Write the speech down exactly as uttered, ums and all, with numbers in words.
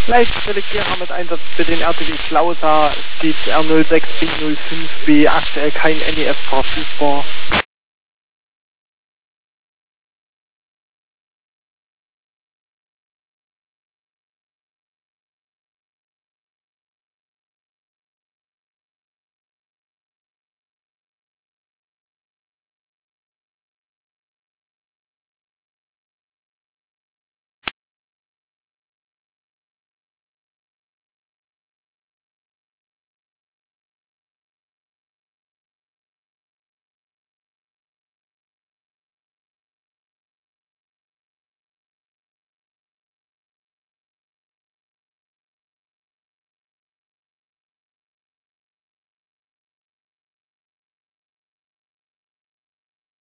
Leitrelegierer mit Einsatz für den R T W Klausa, steht R null sechs B null fünf B, aktuell kein N E F verfügbar.